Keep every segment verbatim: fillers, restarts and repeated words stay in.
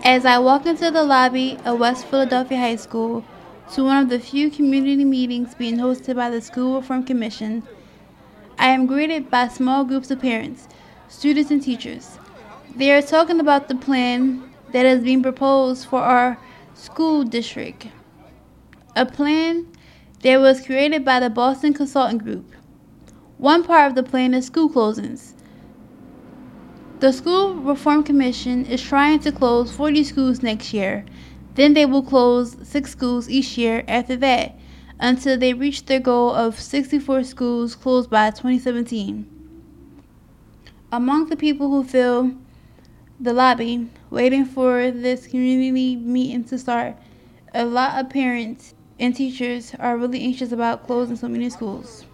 As I walk into the lobby of West Philadelphia High School to one of the few community meetings being hosted by the School Reform Commission, I am greeted by small groups of parents, students, and teachers. They are talking about the plan that is being proposed for our school district, a plan that was created by the Boston Consulting Group. One part of the plan is school closings. The School Reform Commission is trying to close forty schools next year. Then they will close six schools each year after that, until they reach their goal of sixty-four schools closed by twenty seventeen. Among the people who fill the lobby, waiting for this community meeting to start, a lot of parents and teachers are really anxious about closing so many schools.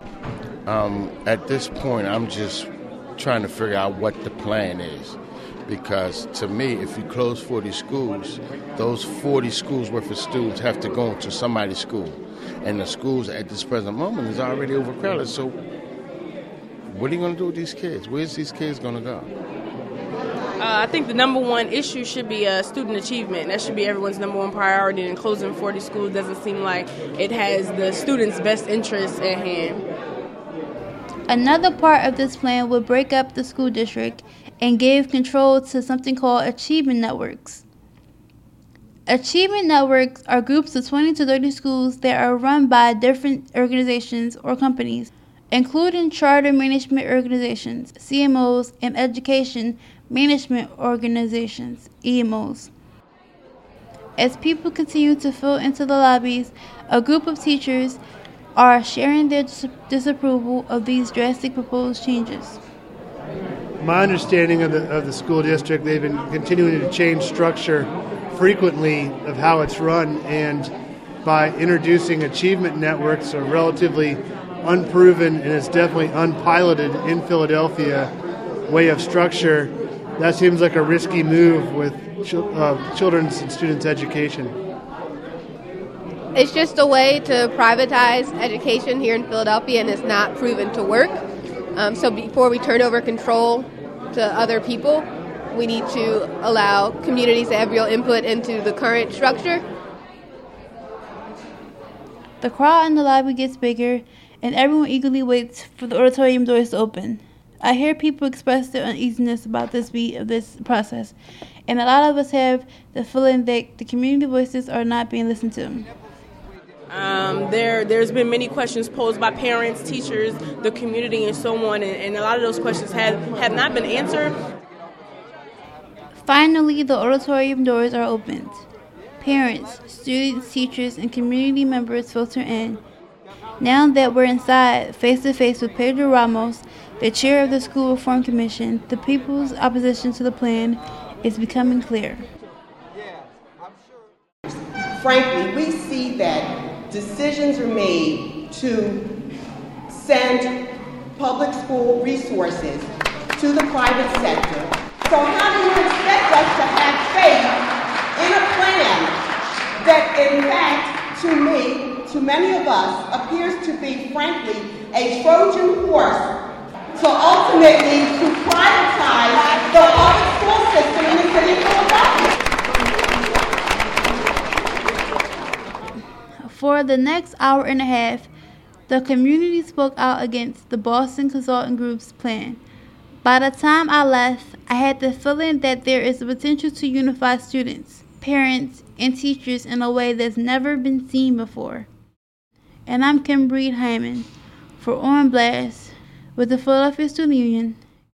Um, at this point, I'm just trying to figure out what the plan is. Because to me, if you close forty schools, those forty schools worth of students have to go to somebody's school. And the schools at this present moment is already overcrowded. So what are you going to do with these kids? Where's these kids going to go? Uh, I think the number one issue should be uh, student achievement. That should be everyone's number one priority, and closing forty schools doesn't seem like it has the students' best interests at hand. Another part of this plan would break up the school district and give control to something called achievement networks. Achievement networks are groups of twenty to thirty schools that are run by different organizations or companies, including charter management organizations, C M Os, and education management organizations, E M Os. As people continue to fill into the lobbies, a group of teachers are sharing their dis- disapproval of these drastic proposed changes. My understanding of the of the school district, they've been continuing to change structure frequently of how it's run, and by introducing achievement networks, a relatively unproven and it's definitely unpiloted in Philadelphia way of structure, that seems like a risky move with ch- uh, children's and students' education. It's just a way to privatize education here in Philadelphia, and it's not proven to work. Um, so before we turn over control to other people, we need to allow communities to have real input into the current structure. The crowd in the lobby gets bigger, and everyone eagerly waits for the auditorium doors to open. I hear people express their uneasiness about the speed of this process, and a lot of us have the feeling that the community voices are not being listened to. Um, there, there's been many questions posed by parents, teachers, the community, and so on, and, and a lot of those questions have, have not been answered. Finally, the auditorium doors are opened. Parents, students, teachers, and community members filter in. Now that we're inside, face-to-face with Pedro Ramos, the chair of the School Reform Commission, the people's opposition to the plan is becoming clear. Frankly, we see that decisions are made to send public school resources to the private sector. So how do you expect us to have faith in a plan that, in fact, to me, to many of us, appears to be, frankly, a Trojan horse to ultimately to privatize the public school system in the city of Philadelphia? For the next hour and a half, the community spoke out against the Boston Consulting Group's plan. By the time I left, I had the feeling that there is the potential to unify students, parents, and teachers in a way that's never been seen before. And I'm Kim Breed Hyman for On Blast with the Philadelphia Student Union.